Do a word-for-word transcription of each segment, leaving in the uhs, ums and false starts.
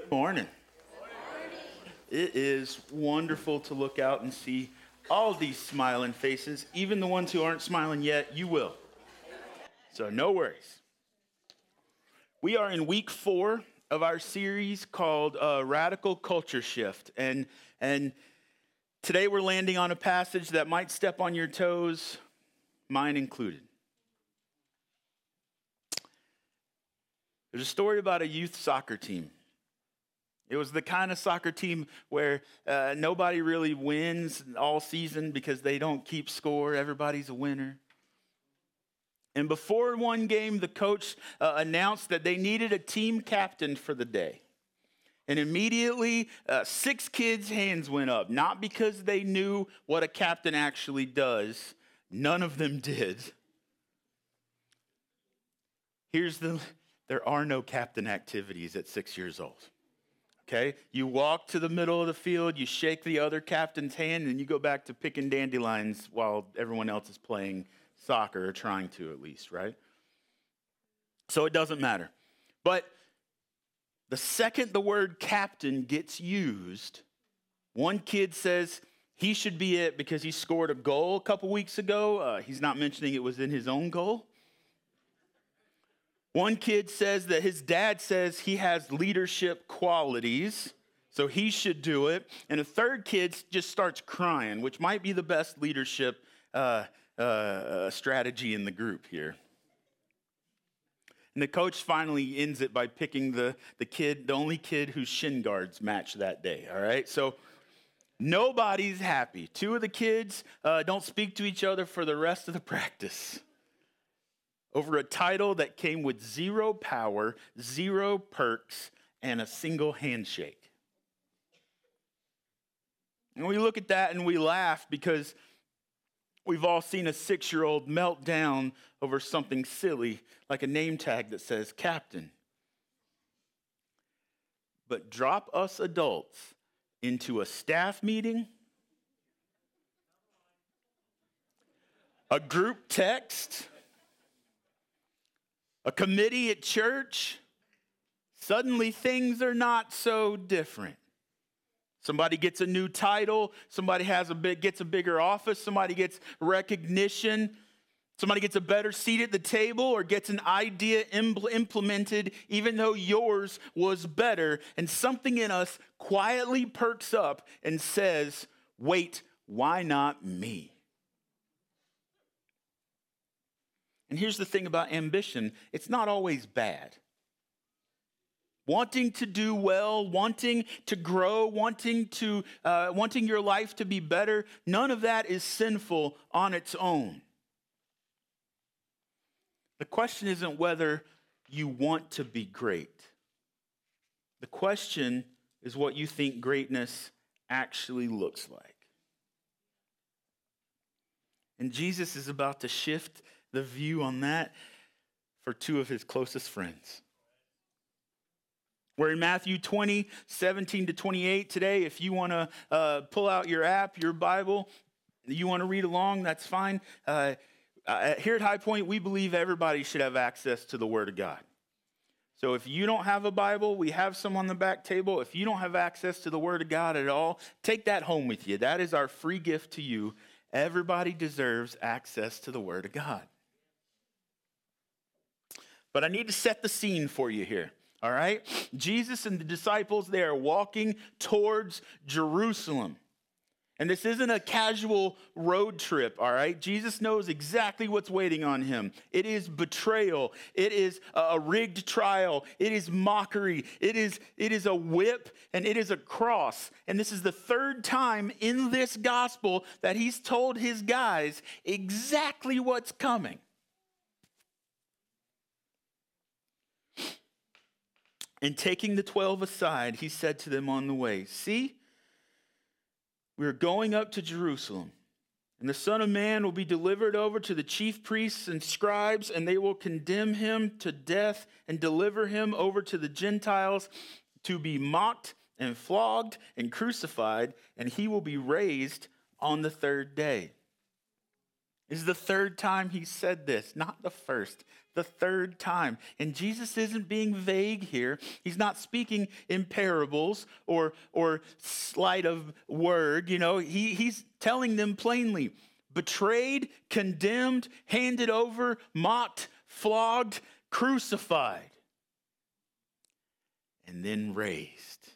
Morning. It is wonderful to look out and see all these smiling faces. Even the ones who aren't smiling yet, you will. So no worries. We are in week four of our series called uh, Radical Culture Shift. And, and today we're landing on a passage that might step on your toes, mine included. There's a story about a youth soccer team. It was the kind of soccer team where uh, nobody really wins all season because they don't keep score. Everybody's a winner. And before one game, the coach uh, announced that they needed a team captain for the day. And immediately, uh, six kids' hands went up, not because they knew what a captain actually does. None of them did. Here's the, there are no captain activities at six years old. Okay, you walk to the middle of the field, you shake the other captain's hand, and you go back to picking dandelions while everyone else is playing soccer, or trying to at least, right? So it doesn't matter. But the second the word captain gets used, one kid says he should be it because he scored a goal a couple weeks ago. Uh, he's not mentioning it was in his own goal. One kid says that his dad says he has leadership qualities, so he should do it. And a third kid just starts crying, which might be the best leadership uh, uh, strategy in the group here. And the coach finally ends it by picking the, the kid, the only kid whose shin guards match that day, all right? So nobody's happy. Two of the kids uh, don't speak to each other for the rest of the practice over a title that came with zero power, zero perks, and a single handshake. And we look at that and we laugh because we've all seen a six-year-old melt down over something silly, like a name tag that says captain. But drop us adults into a staff meeting, a group text, a committee at church, suddenly things are not so different. Somebody gets a new title, somebody has a big, gets a bigger office, somebody gets recognition, somebody gets a better seat at the table or gets an idea impl- implemented even though yours was better, and something in us quietly perks up and says, wait, why not me? And here's the thing about ambition. It's not always bad. Wanting to do well, wanting to grow, wanting to uh, wanting your life to be better, none of that is sinful on its own. The question isn't whether you want to be great. The question is what you think greatness actually looks like. And Jesus is about to shift the view on that for two of his closest friends. We're in Matthew twenty, seventeen to twenty-eight today. If you want to uh, pull out your app, your Bible, you want to read along, that's fine. Uh, uh, here at High Point, we believe everybody should have access to the Word of God. So if you don't have a Bible, we have some on the back table. If you don't have access to the Word of God at all, take that home with you. That is our free gift to you. Everybody deserves access to the Word of God. But I need to set the scene for you here, all right? Jesus and the disciples, they are walking towards Jerusalem. And this isn't a casual road trip, all right? Jesus knows exactly what's waiting on him. It is betrayal. It is a rigged trial. It is mockery. It is, it is a whip, and it is a cross. And this is the third time in this gospel that he's told his guys exactly what's coming. And taking the twelve aside, he said to them on the way, see, we are going up to Jerusalem, and the Son of Man will be delivered over to the chief priests and scribes, and they will condemn him to death and deliver him over to the Gentiles to be mocked and flogged and crucified, and he will be raised on the third day. This is the third time he said this, not the first, the third time. And Jesus isn't being vague here. He's not speaking in parables or, or sleight of word. You know, he, he's telling them plainly, betrayed, condemned, handed over, mocked, flogged, crucified, and then raised.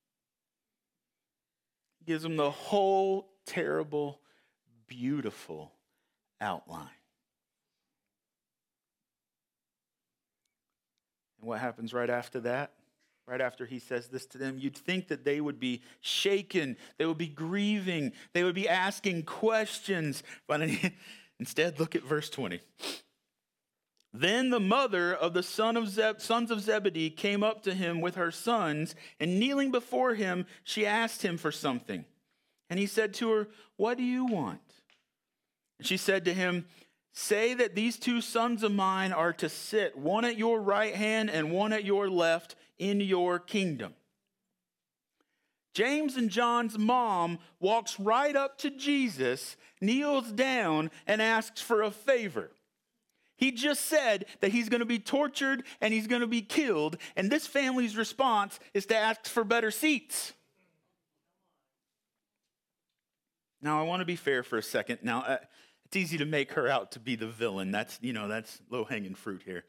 He gives them the whole terrible, beautiful outline. And what happens right after that? Right after he says this to them, you'd think that they would be shaken, they would be grieving, they would be asking questions. But instead, look at verse twenty. Then the mother of the son of Zeb- sons of Zebedee came up to him with her sons, and kneeling before him, she asked him for something. And he said to her, "What do you want?" And she said to him, "Say that these two sons of mine are to sit, one at your right hand and one at your left, in your kingdom." James and John's mom walks right up to Jesus, kneels down, and asks for a favor. He just said that he's going to be tortured and he's going to be killed, and this family's response is to ask for better seats. Now, I want to be fair for a second. Now, uh, it's easy to make her out to be the villain. That's, you know, that's low-hanging fruit here.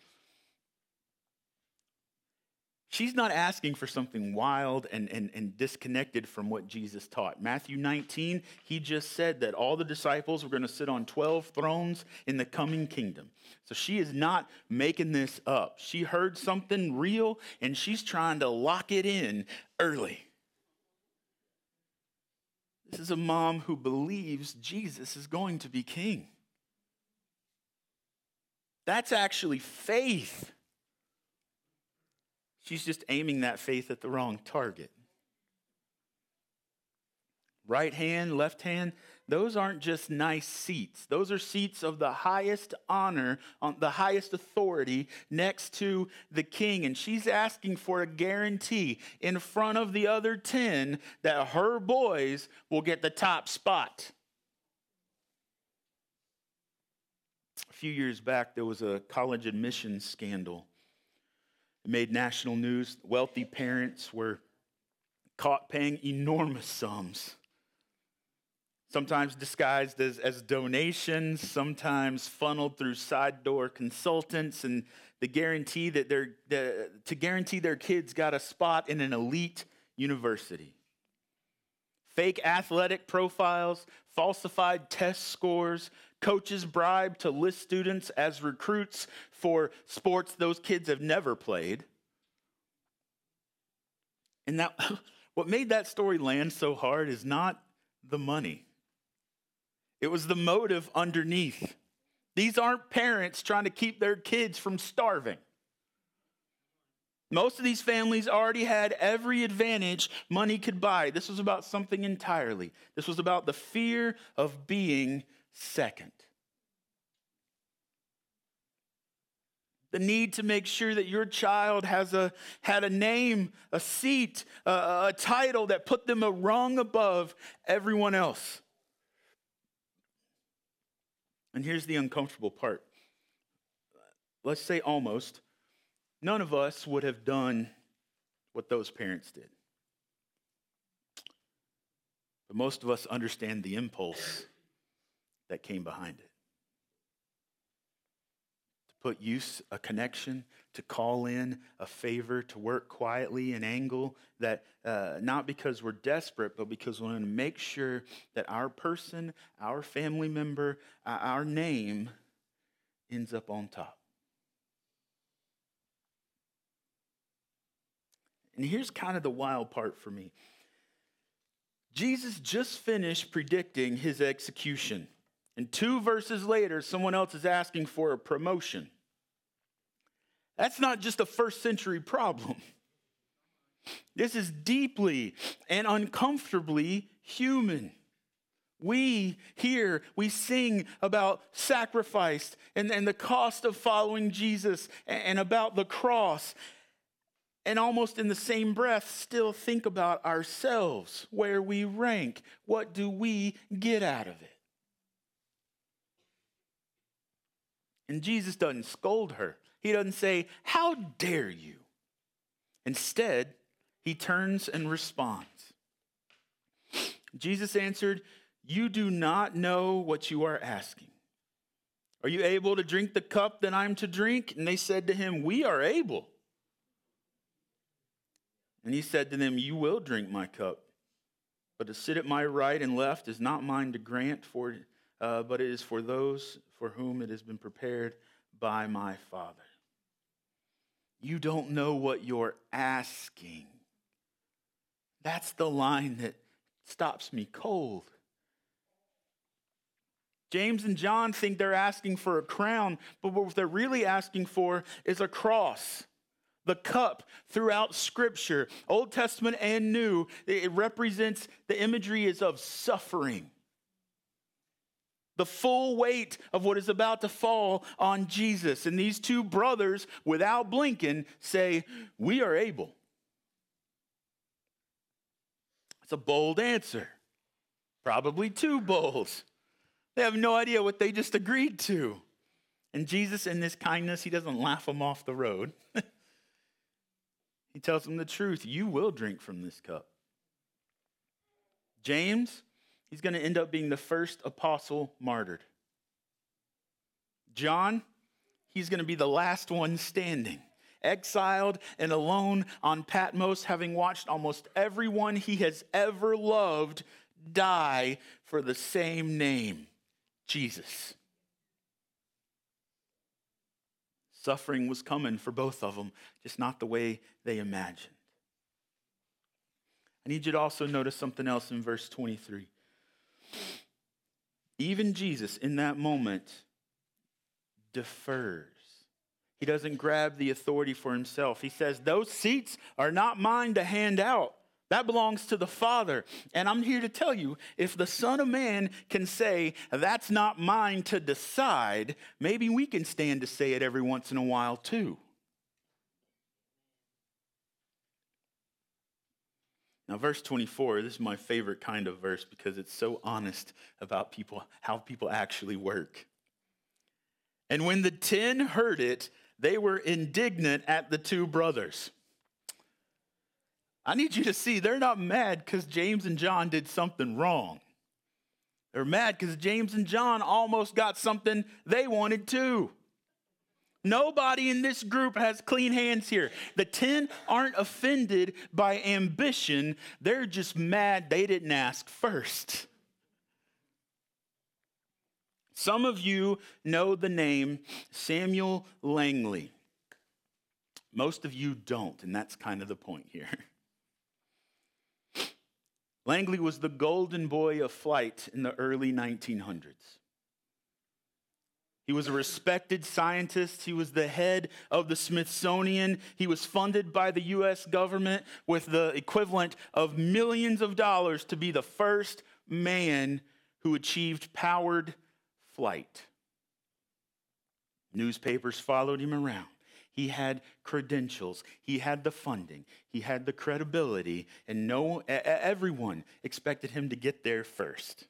She's not asking for something wild and, and, and disconnected from what Jesus taught. Matthew nineteen, he just said that all the disciples were going to sit on twelve thrones in the coming kingdom. So she is not making this up. She heard something real, and she's trying to lock it in early. This is a mom who believes Jesus is going to be king. That's actually faith. She's just aiming that faith at the wrong target. Right hand, left hand, those aren't just nice seats. Those are seats of the highest honor, on the highest authority next to the king. And she's asking for a guarantee in front of the other ten that her boys will get the top spot. A few years back, there was a college admissions scandal. It made national news. Wealthy parents were caught paying enormous sums, sometimes disguised as, as donations, sometimes funneled through side door consultants, and the guarantee that they're the, to guarantee their kids got a spot in an elite university. Fake athletic profiles, falsified test scores, coaches bribed to list students as recruits for sports those kids have never played. And that, what made that story land so hard is not the money. It was the motive underneath. These aren't parents trying to keep their kids from starving. Most of these families already had every advantage money could buy. This was about something entirely. This was about the fear of being second. The need to make sure that your child has a had a name, a seat, a, a title that put them a rung above everyone else. And here's the uncomfortable part. Let's say almost none of us would have done what those parents did. But most of us understand the impulse that came behind it. To put use, a connection, to call in a favor, to work quietly an angle that uh, not because we're desperate, but because we want to make sure that our person, our family member, uh, our name ends up on top. And here's kind of the wild part for me. Jesus just finished predicting his execution. And two verses later, someone else is asking for a promotion. That's not just a first century problem. This is deeply and uncomfortably human. We here, we sing about sacrifice and, and the cost of following Jesus and, and about the cross. And almost in the same breath, still think about ourselves, where we rank. What do we get out of it? And Jesus doesn't scold her. He doesn't say, "How dare you?" Instead, he turns and responds. Jesus answered, "You do not know what you are asking. Are you able to drink the cup that I'm to drink?" And they said to him, "We are able." And he said to them, "You will drink my cup, but to sit at my right and left is not mine to grant, for, uh, but it is for those for whom it has been prepared by my Father." You don't know what you're asking. That's the line that stops me cold. James and John think they're asking for a crown, but what they're really asking for is a cross. The cup throughout Scripture, Old Testament and New, it represents, the imagery is of suffering. The full weight of what is about to fall on Jesus. And these two brothers, without blinking, say, "We are able." It's a bold answer. Probably too bold. They have no idea what they just agreed to. And Jesus, in this kindness, he doesn't laugh them off the road. He tells them the truth. You will drink from this cup. James, he's going to end up being the first apostle martyred. John, he's going to be the last one standing, exiled and alone on Patmos, having watched almost everyone he has ever loved die for the same name, Jesus. Suffering was coming for both of them, just not the way they imagined. I need you to also notice something else in verse twenty-three. Even Jesus, in that moment, defers. He doesn't grab the authority for himself. He says, "Those seats are not mine to hand out. That belongs to the Father." And I'm here to tell you, if the Son of Man can say, "That's not mine to decide," maybe we can stand to say it every once in a while too. Now, verse twenty-four, this is my favorite kind of verse because it's so honest about people, how people actually work. "And when the ten heard it, they were indignant at the two brothers." I need you to see, they're not mad because James and John did something wrong. They're mad because James and John almost got something they wanted too. Nobody in this group has clean hands here. The ten aren't offended by ambition. They're just mad they didn't ask first. Some of you know the name Samuel Langley. Most of you don't, and that's kind of the point here. Langley was the golden boy of flight in the early nineteen hundreds. He was a respected scientist. He was the head of the Smithsonian. He was funded by the U S government with the equivalent of millions of dollars to be the first man who achieved powered flight. Newspapers followed him around. He had credentials. He had the funding. He had the credibility. And no, everyone expected him to get there first.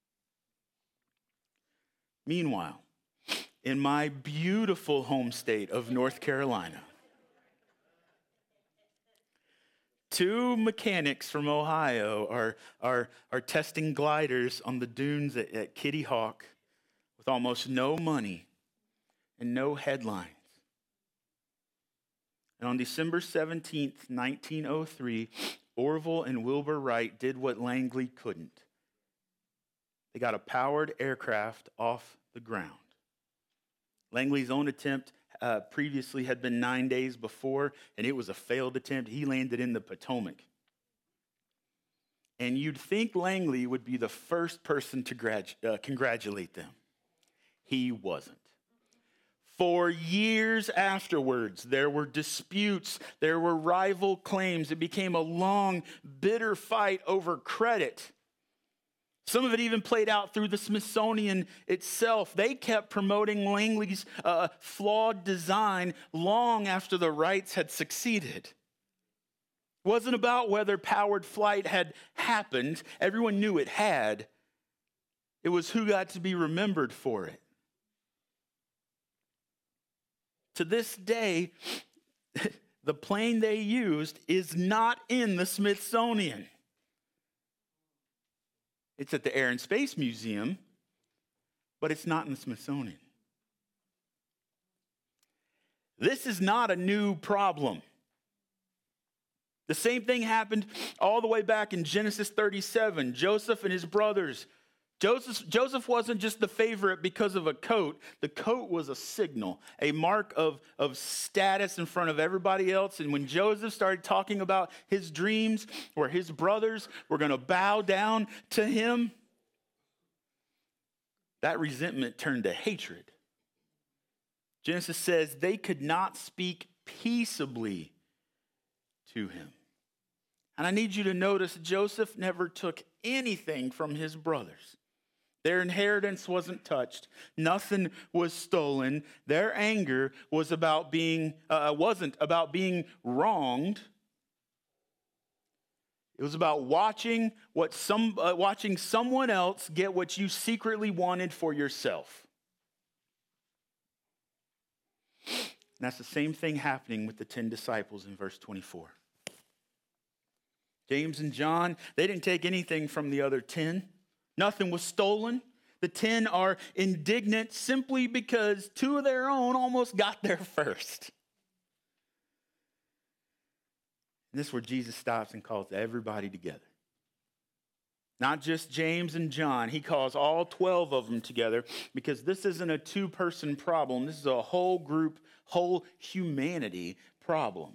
Meanwhile, in my beautiful home state of North Carolina, two mechanics from Ohio are, are, are testing gliders on the dunes at, at Kitty Hawk with almost no money and no headlines. And on December seventeenth, nineteen oh three, Orville and Wilbur Wright did what Langley couldn't. They got a powered aircraft off the ground. Langley's own attempt uh, previously had been nine days before, and it was a failed attempt. He landed in the Potomac. And you'd think Langley would be the first person to gradu- uh, congratulate them. He wasn't. For years afterwards, there were disputes, there were rival claims. It became a long, bitter fight over credit. Some of it even played out through the Smithsonian itself. They kept promoting Langley's uh, flawed design long after the Wrights had succeeded. It wasn't about whether powered flight had happened. Everyone knew it had. It was who got to be remembered for it. To this day, the plane they used is not in the Smithsonian. It's at the Air and Space Museum, but it's not in the Smithsonian. This is not a new problem. The same thing happened all the way back in Genesis thirty-seven. Joseph and his brothers. Joseph, Joseph wasn't just the favorite because of a coat. The coat was a signal, a mark of, of status in front of everybody else. And when Joseph started talking about his dreams, where his brothers were going to bow down to him, that resentment turned to hatred. Genesis says they could not speak peaceably to him. And I need you to notice Joseph never took anything from his brothers. Their inheritance wasn't touched. Nothing was stolen. Their anger was about being uh, wasn't about being wronged. It was about watching what some uh, watching someone else get what you secretly wanted for yourself. And that's the same thing happening with the ten disciples in verse twenty-four. James and John, they didn't take anything from the other ten. Nothing was stolen. The ten are indignant simply because two of their own almost got there first. And this is where Jesus stops and calls everybody together. Not just James and John. He calls all twelve of them together because this isn't a two-person problem. This is a whole group, whole humanity problem.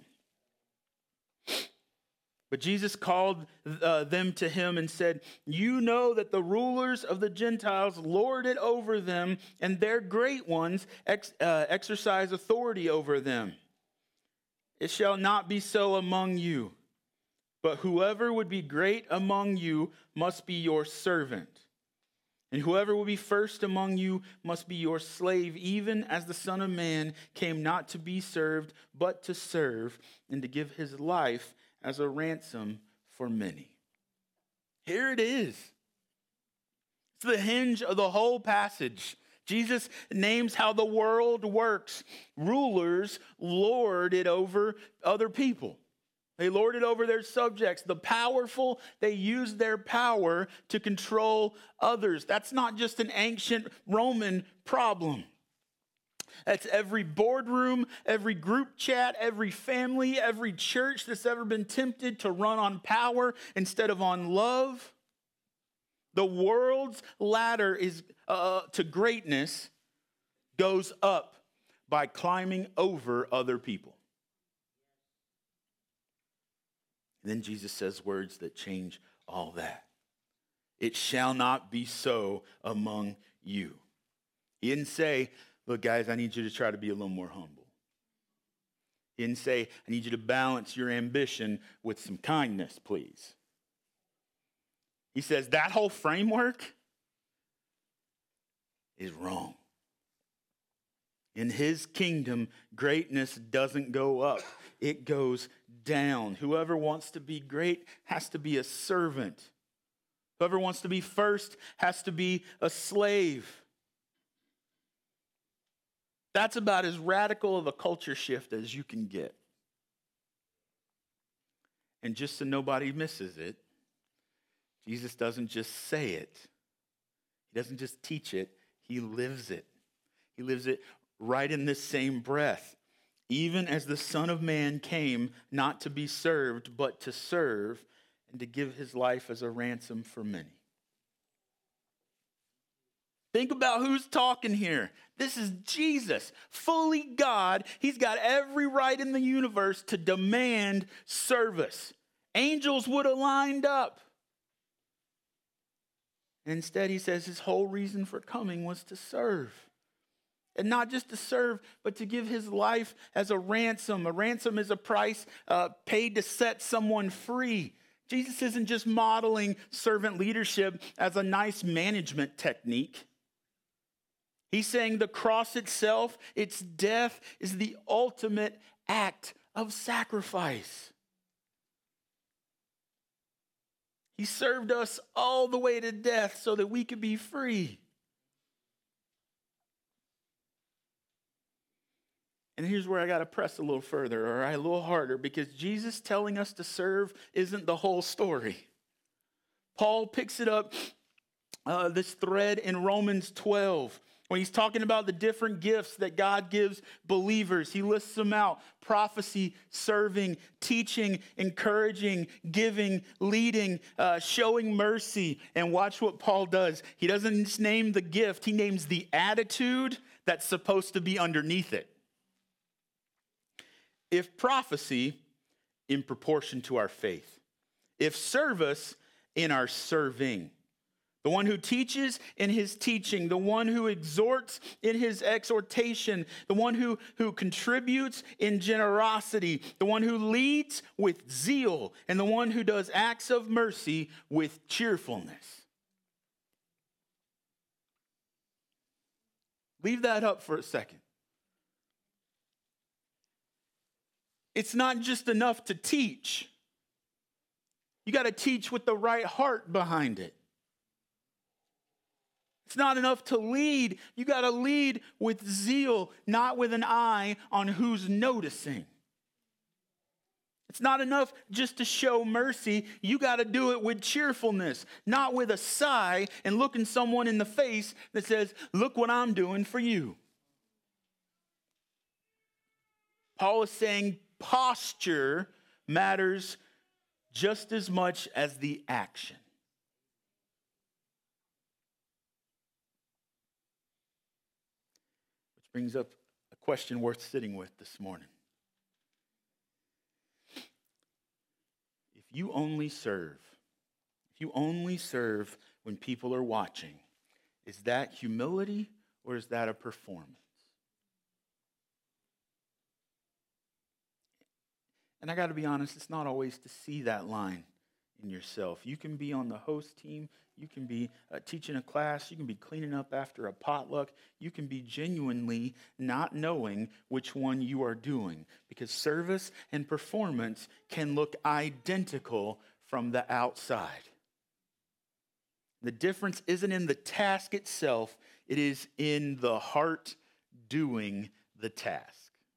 But Jesus called uh, them to him and said, "You know that the rulers of the Gentiles lord it over them, and their great ones ex- uh, exercise authority over them. It shall not be so among you, but whoever would be great among you must be your servant. And whoever will be first among you must be your slave, even as the Son of Man came not to be served, but to serve, and to give his life as a ransom for many." Here it is. It's the hinge of the whole passage. Jesus names how the world works. Rulers lord it over other people. They lord it over their subjects. The powerful, they use their power to control others. That's not just an ancient Roman problem. That's every boardroom, every group chat, every family, every church that's ever been tempted to run on power instead of on love. The world's ladder is uh, to greatness goes up by climbing over other people. And then Jesus says words that change all that. It shall not be so among you. He didn't say, "Look, guys, I need you to try to be a little more humble." He didn't say, "I need you to balance your ambition with some kindness, please." He says that whole framework is wrong. In his kingdom, greatness doesn't go up. It goes down. Whoever wants to be great has to be a servant. Whoever wants to be first has to be a slave. That's about as radical of a culture shift as you can get. And just so nobody misses it, Jesus doesn't just say it. He doesn't just teach it. He lives it. He lives it right in this same breath. Even as the Son of Man came not to be served, but to serve and to give his life as a ransom for many. Think about who's talking here. This is Jesus, fully God. He's got every right in the universe to demand service. Angels would have lined up. Instead, he says his whole reason for coming was to serve. And not just to serve, but to give his life as a ransom. A ransom is a price uh, paid to set someone free. Jesus isn't just modeling servant leadership as a nice management technique. He's saying the cross itself, its death, is the ultimate act of sacrifice. He served us all the way to death so that we could be free. And here's where I got to press a little further, all right, a little harder, because Jesus telling us to serve isn't the whole story. Paul picks it up, uh, this thread in Romans twelve. When he's talking about the different gifts that God gives believers, he lists them out: prophecy, serving, teaching, encouraging, giving, leading, uh, showing mercy. And watch what Paul does. He doesn't just name the gift, he names the attitude that's supposed to be underneath it. If prophecy, in proportion to our faith. If service, in our serving. The one who teaches in his teaching, the one who exhorts in his exhortation, the one who, who contributes in generosity, the one who leads with zeal, and the one who does acts of mercy with cheerfulness. Leave that up for a second. It's not just enough to teach. You got to teach with the right heart behind it. It's not enough to lead. You got to lead with zeal, not with an eye on who's noticing. It's not enough just to show mercy. You got to do it with cheerfulness, not with a sigh and looking someone in the face that says, look what I'm doing for you. Paul is saying posture matters just as much as the action. Brings up a question worth sitting with this morning. If you only serve, if you only serve when people are watching, is that humility or is that a performance? And I got to be honest, it's not always to see that line in yourself. You can be on the host team. You can be uh, teaching a class. You can be cleaning up after a potluck. You can be genuinely not knowing which one you are doing, because service and performance can look identical from the outside. The difference isn't in the task itself. It is in the heart doing the task.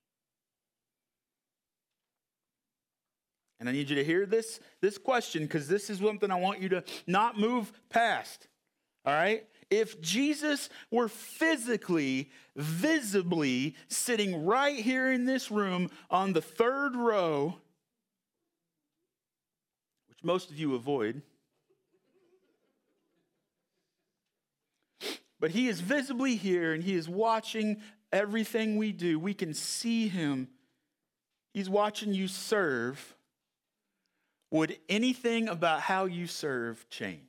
And I need you to hear this, this question, because this is something I want you to not move past. All right? If Jesus were physically, visibly sitting right here in this room on the third row, which most of you avoid, but he is visibly here and he is watching everything we do. We can see him. He's watching you serve. Would anything about how you serve change?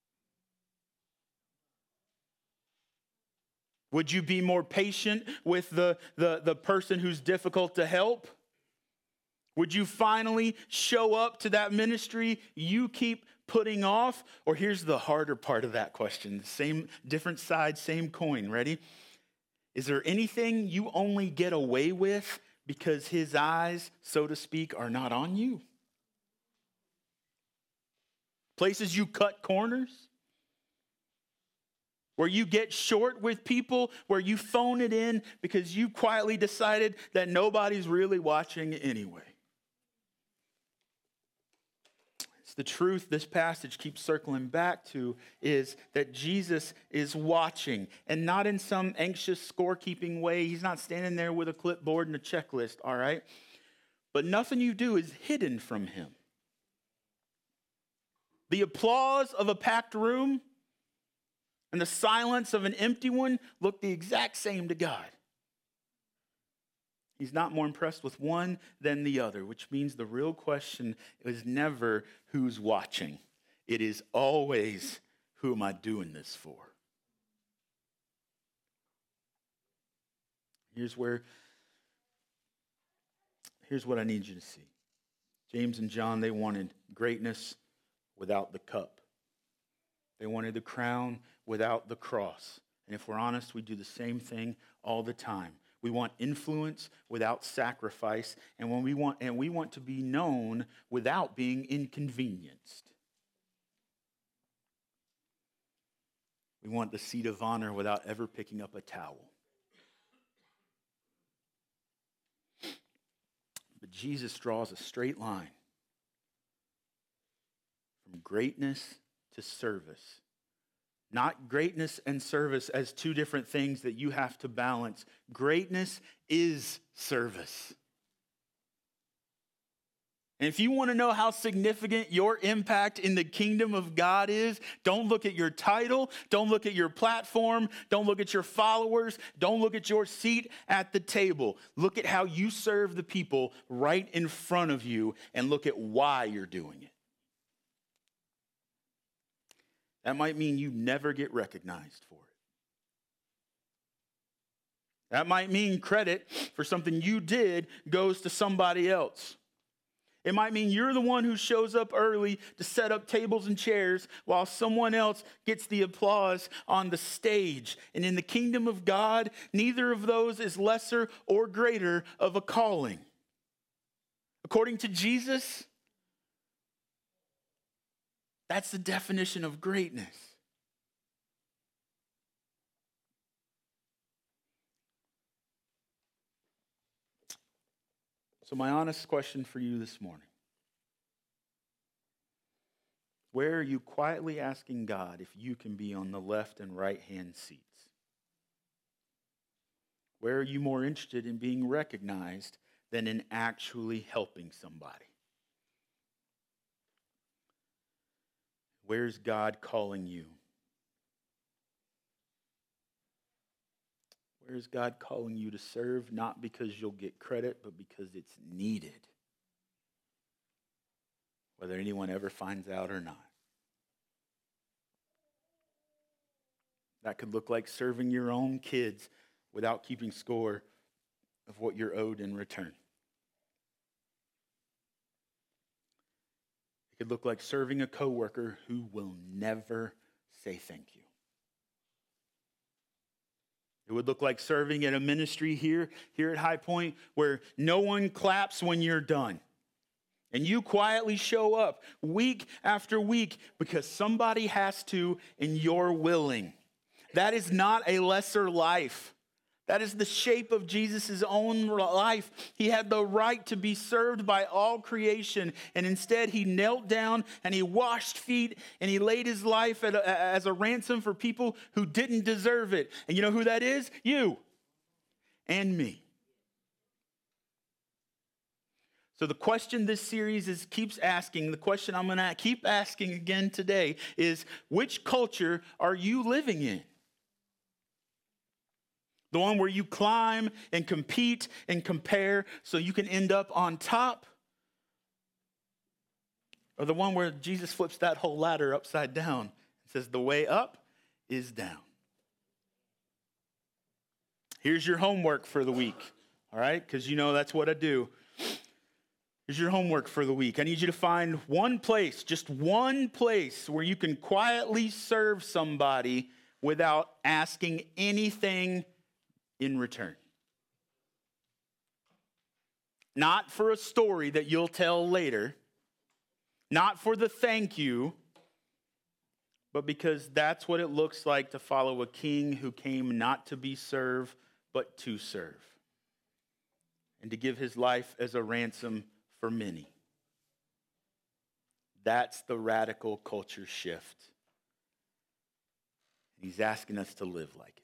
Would you be more patient with the, the, the person who's difficult to help? Would you finally show up to that ministry you keep putting off? Or here's the harder part of that question. Same, different side, same coin. Ready? Is there anything you only get away with because his eyes, so to speak, are not on you? Places you cut corners, where you get short with people, where you phone it in because you quietly decided that nobody's really watching anyway. It's the truth this passage keeps circling back to, is that Jesus is watching, and not in some anxious scorekeeping way. He's not standing there with a clipboard and a checklist, all right? But nothing you do is hidden from him. The applause of a packed room and the silence of an empty one look the exact same to God. He's not more impressed with one than the other, which means the real question is never who's watching. It is always, who am I doing this for? Here's where, here's what I need you to see. James and John, they wanted greatness without the cup. They wanted the crown without the cross. And if we're honest, we do the same thing all the time. We want influence without sacrifice, and when we want and we want to be known without being inconvenienced. We want the seat of honor without ever picking up a towel. Jesus draws a straight line from greatness to service. Not greatness and service as two different things that you have to balance. Greatness is service. And if you want to know how significant your impact in the kingdom of God is, don't look at your title, don't look at your platform, don't look at your followers, don't look at your seat at the table. Look at how you serve the people right in front of you and look at why you're doing it. That might mean you never get recognized for it. That might mean credit for something you did goes to somebody else. It might mean you're the one who shows up early to set up tables and chairs while someone else gets the applause on the stage. And in the kingdom of God, neither of those is lesser or greater of a calling. According to Jesus, that's the definition of greatness. So my honest question for you this morning: where are you quietly asking God if you can be on the left and right hand seats? Where are you more interested in being recognized than in actually helping somebody? Where's God calling you? Where's God calling you to serve? Not because you'll get credit, but because it's needed. Whether anyone ever finds out or not. That could look like serving your own kids without keeping score of what you're owed in return. It could look like serving a coworker who will never say thank you. It would look like serving at a ministry here, here at High Point where no one claps when you're done. And you quietly show up week after week because somebody has to and you're willing. That is not a lesser life. That is the shape of Jesus' own life. He had the right to be served by all creation, and instead he knelt down and he washed feet and he laid his life at a, as a ransom for people who didn't deserve it. And you know who that is? You and me. So the question this series is keeps asking, the question I'm going to keep asking again today is, which culture are you living in? The one where you climb and compete and compare so you can end up on top? Or the one where Jesus flips that whole ladder upside down and says the way up is down? Here's your homework for the week, all right? Because you know that's what I do. Here's your homework for the week. I need you to find one place, just one place where you can quietly serve somebody without asking anything in return. Not for a story that you'll tell later, not for the thank you, but because that's what it looks like to follow a king who came not to be served, but to serve, and to give his life as a ransom for many. That's the radical culture shift. He's asking us to live like it.